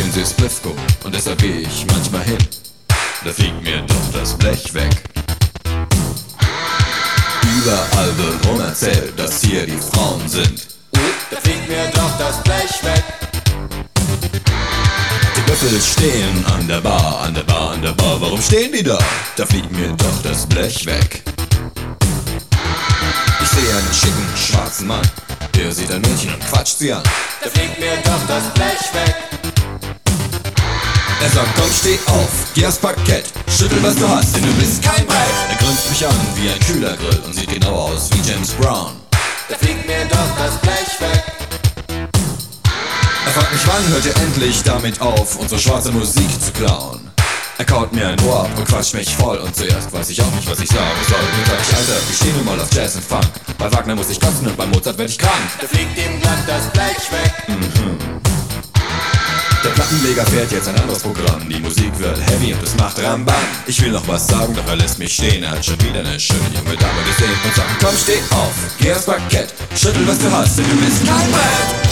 den See Splifco und deshalb geh ich manchmal hin. Da fliegt mir doch das Blech weg. Überall wird rum erzählt, dass hier die Frauen sind. Da fliegt mir doch das Blech weg. Die Büffel stehen an der Bar, an der Bar, an der Bar. Warum stehen die da? Da fliegt mir doch das Blech weg. Ich sehe einen schicken, schwarzen Mann. Der sieht ein Mädchen und quatscht sie an. Da fliegt mir doch das Blech weg. Er sagt, komm, steh auf, geh aufs Parkett, schüttel, was du hast, denn du bist kein Brett. Er grinst mich an wie ein Kühlergrill und sieht genau aus wie James Brown. Da fliegt mir doch das Blech weg. Er fragt mich, wann hört ihr endlich damit auf, unsere schwarze Musik zu klauen? Er kaut mir ein Ohr ab und quatscht mich voll und zuerst weiß ich auch nicht, was ich sagen soll. Nun sag ich, Alter, ich steh nun mal auf Jazz und Funk. Bei Wagner muss ich kotzen und bei Mozart werd ich krank. Da fliegt ihm glatt das Blech weg. Der Plattenleger fährt jetzt ein anderes Programm. Die Musik wird heavy und es macht Rambam. Ich will noch was sagen, doch er lässt mich stehen. Er hat schon wieder eine schöne junge Dame gesehen und sagt, komm, steh auf, geh aufs Parkett, schüttel, was du hast, denn du bist kein Brett.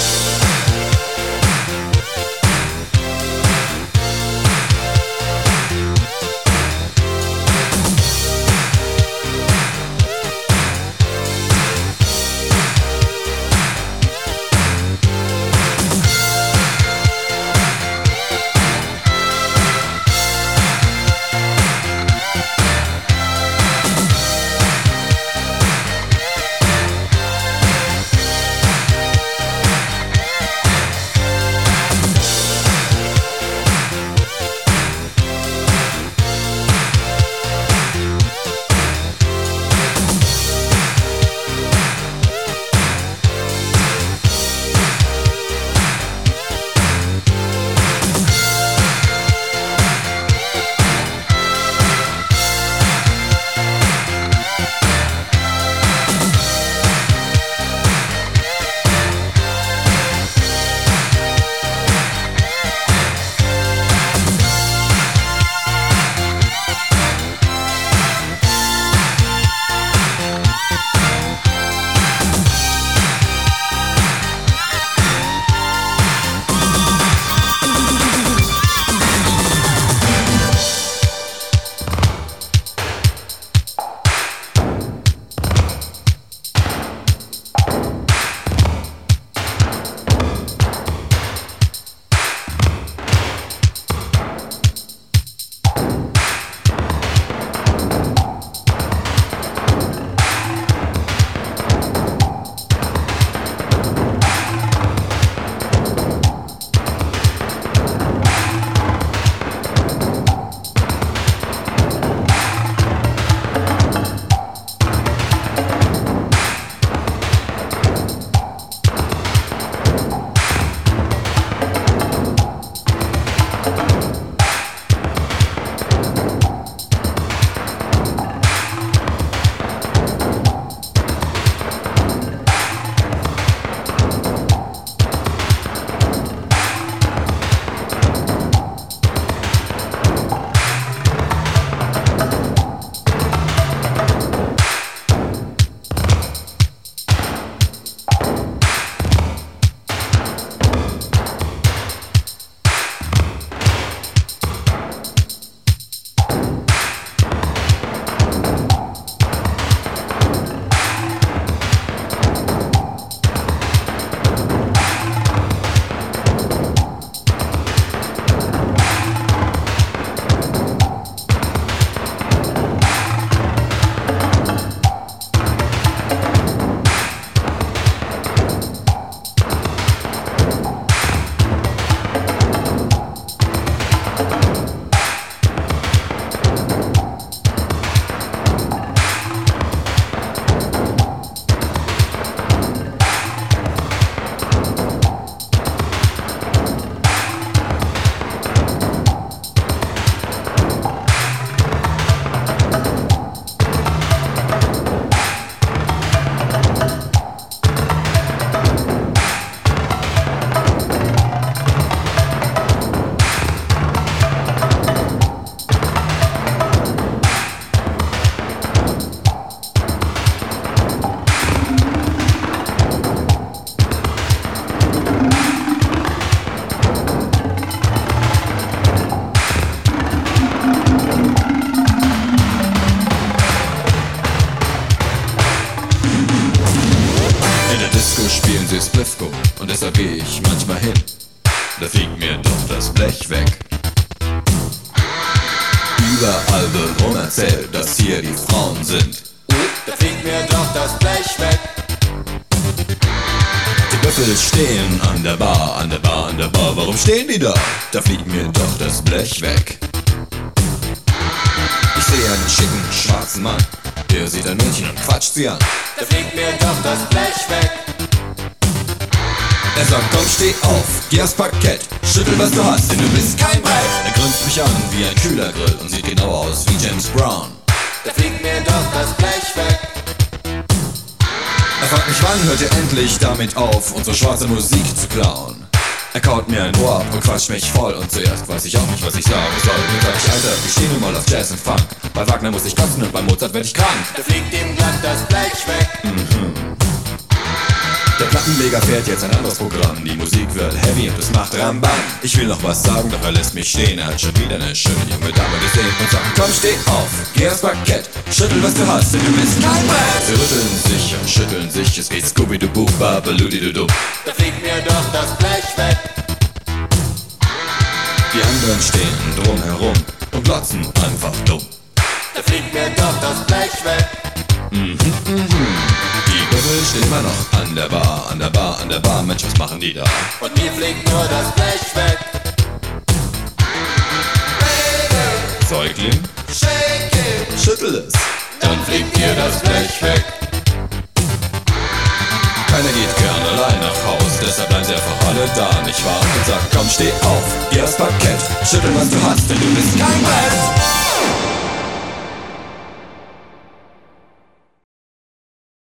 Disco spielen sie Splifco und deshalb geh ich manchmal hin. Da fliegt mir doch das Blech weg. Überall wird rum erzählt, dass hier die Frauen sind. Da fliegt mir doch das Blech weg. Die Büffel stehen an der Bar, an der Bar, an der Bar. Warum stehen die da? Da fliegt mir doch das Blech weg. Ich sehe einen schicken schwarzen Mann, der sieht ein Mädchen und quatscht sie an. Da fliegt mir doch das Blech weg. Er sagt, komm, steh auf, geh aufs Parkett, schüttel was du hast, denn du bist kein Brett. Er grinst mich an wie ein Kühlergrill und sieht genau aus wie James Brown. Da fliegt mir doch das Blech weg. Er fragt mich, wann hört ihr endlich damit auf, unsere schwarze Musik zu klauen? Er kaut mir ein Ohr ab und quatscht mich voll und zuerst weiß ich auch nicht, was ich sagen soll. Nun sag ich, Alter, ich steh nun mal auf Jazz und Funk. Bei Wagner muss ich kotzen und bei Mozart werd ich krank. Da fliegt ihm glatt das Blech weg. Der Plattenleger fährt jetzt ein anderes Programm. Die Musik wird heavy und es macht Rambam. Ich will noch was sagen, doch er lässt mich stehen. Er hat schon wieder eine schöne junge Dame gesehen und sagt, komm, steh auf, geh aufs Parkett, schüttel was du hast, denn du bist kein Brett. Sie rütteln sich und schütteln sich, es geht Scooby-Doo, Babeludi-Doo. Da fliegt mir doch das Blech weg. Die anderen stehen drumherum und glotzen einfach dumm. Da fliegt mir doch das Blech weg. Die Büffel stehen immer noch an der Bar, an der Bar, an der Bar. Mensch, was machen die da? Und mir fliegt nur das Blech weg. Säugling, Shake it, schüttel es. dann fliegt dir das Blech weg. Keiner geht gern allein nach Haus, deshalb bleiben sie einfach alle da, nicht wahr? Und sagt, komm, steh auf, geh aufs Parkett, schüttel was du hast, denn du bist kein Brett.